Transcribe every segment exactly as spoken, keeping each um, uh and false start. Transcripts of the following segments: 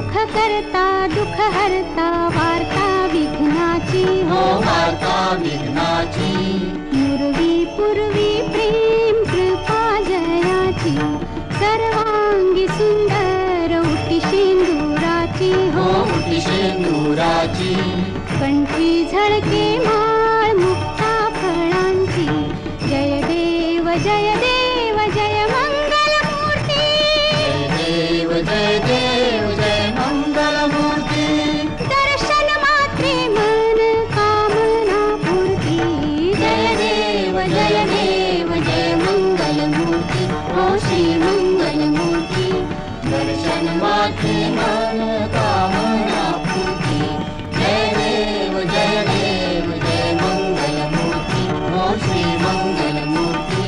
सुख करता दुःख हरता वार्ता विघ्नाची हो वार्ता विघ्नाची पूर्वी पूर्वी प्रेम कृपा जयाची सर्वांगी सुंदर उटी शेंदुराची हो उटी शेंदुराची कंठी झळके माळ मुक्ता फळांची जय देव जय देव जय मंगल मूर्ती जय देव जय देव जय मंगल मूर्ती दर्शन मात्रे मन कामना पूर्ती जय देव जय देव जय मंगल मूर्ती हो श्री मंगल मूर्ती दर्शन मात्रे मन कामना पूर्ती जय देव जय देव जय मंगल मूर्ती हो श्री मंगल मूर्ती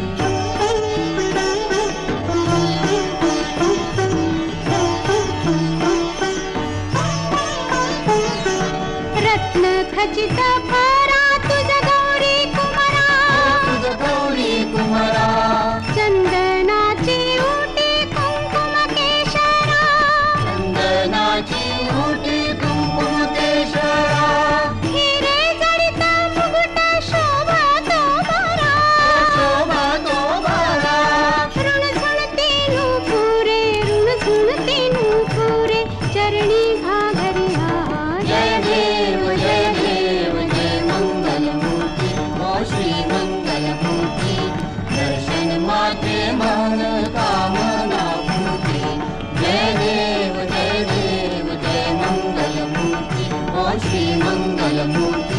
रत्न खचित भरा तुझ गौरी कुमारा तुझ गौरी कुमारा चंदनाची उटी कुंकुम केशरा चंदनाची उटी कुंकुम केशरा हिरे जडित मुकुट शोभतो बरा शोभतो बरा ऋण झुणती नूपुरे ऋण झुणती नूपुरे चरणी घागरिया जय देव जय देव जय मंगल मूर्ती हो श्री मंगल मूर्ती दर्शन मात्रे मन कामना पूर्ती जय देव जय देव जय मंगल मूर्ती हो श्री मंगल मूर्ती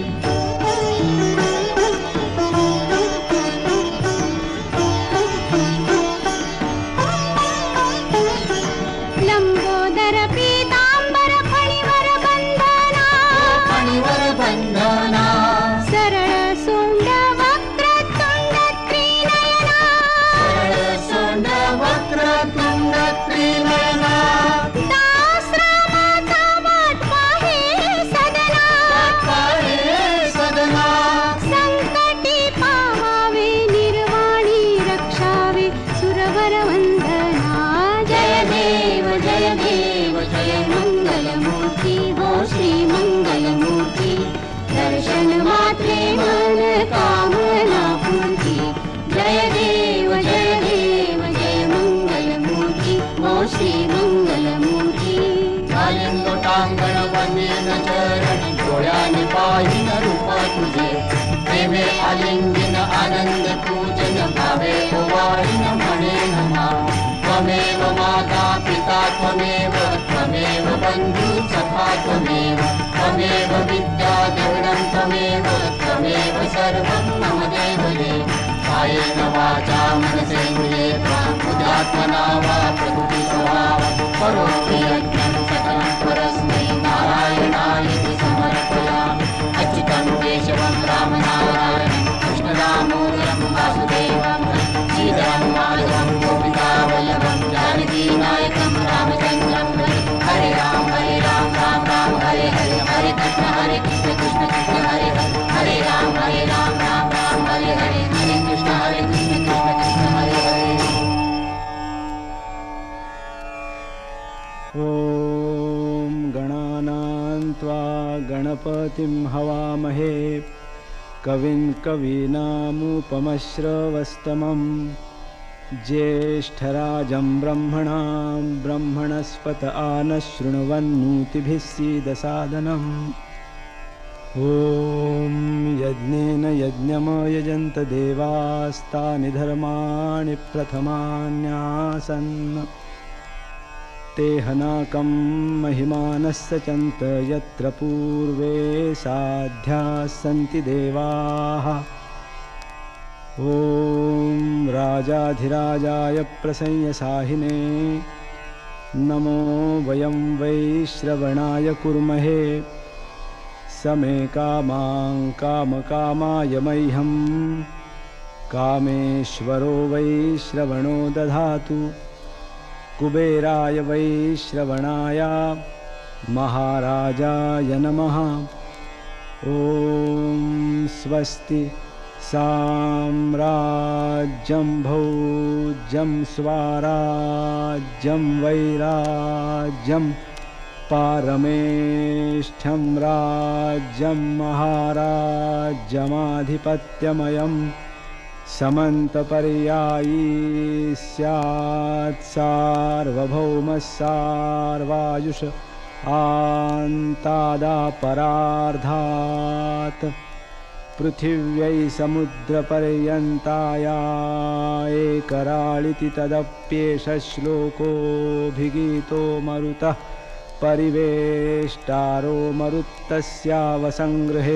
लंबोदर पीतांबर फणीवर बंधना फणीवर बंधना सरळ सोंड वक्रतुंड त्रिनयना सरळ सोंड वक्रतुंड त्रिनयना दासरामाचा वाट पाहे सदना पाहे सदना संकटी पावावे निर्वाणी रक्षावे सुरवर वंदना जय देव जय देव जय मंगल मूर्ती हो श्री मंगल मूर्ती दर्शन मात्रे मन कामना पूर्ती जय देव जय देव जय मंगल मूर्ती हो श्री मंगल मूर्ती लोटांगण वंदेन चरण डोळ्याने पाहिन रूप तुझे प्रेमे आलिंगन आनंद पूजन भावे ओवाळीन म्हणे नमा त्वमेव माता पिता त्वमेव त्वमेव बंधू सखा त्वमेव त्वमेव विद्या देवनं त्वमेव त्वमेव सर्वं मम देव देव कायेन वाचा मनसेन्द्रिये बुद्ध्यात्मना वा प्रकृति स्वभाव करोमि यज्ञं सकलं परस्मै नारायणाय समर्पयामि अच्युतं केशवं रामनारायणं कृष्णदामोदरं वासुदेवं श्रीधरं माधवं गोपिकावल्लभं जानकीनायकं रामचन्द्रं हरे राम हरे राम राम राम हरे हरे हरे कृष्ण हरे कृष्ण कृष्ण कृष्ण हरे हरे हरे राम हरे राम राम राम हरे हरे हरे कृष्ण हरे कृष्ण कृष्ण कृष्ण हरे हरे ॐ गणानां त्वा गणपतिं हवामहे कविं कवीनामुपमश्रवस्तमं ज्येष्ठराजं ब्रह्मणां ब्रह्मणस्पत आनशृण्वन्नोतिभिः सीदसादनम् ॐ यज्ञेन यज्ञमयजन्त देवास्तानि धर्माणि प्रथमान्यासन् ते हनाकं महिमानः सचन्त यत्र पूर्वे साध्याः सन्ति देवाः ॐ राजाधिराजाय प्रसंयसाहिने नमो वयं वैश्रवणाय कुर्महे समे कामां कामकामाय मह्यं कामेश्वरो वैश्रवणो दधातु कुबेराय वैश्रवणाय महाराजाय नमः। ॐ स्वस्ति साम्राज्यं भोज्यं स्वाराज्यं वैराज्यं पारमेष्ठ्यं राज्यं महाराज्यमाधिपत्यमयं समन्तपर्यायी स्यात् सार्वभौमः सार्वायुष आन्तादापरार्धात् पृथिव्यै समुद्रपर्यन्ताया एकराळिति तदप्येष श्लोकोऽभिगीतो मरुतः परिवेष्टारो मरुत्तस्यावसंगृहे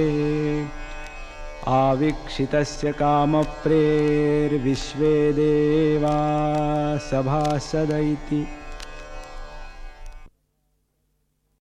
आवीक्षितस्य कामप्रेर्विश्वे देवा सभासद इति।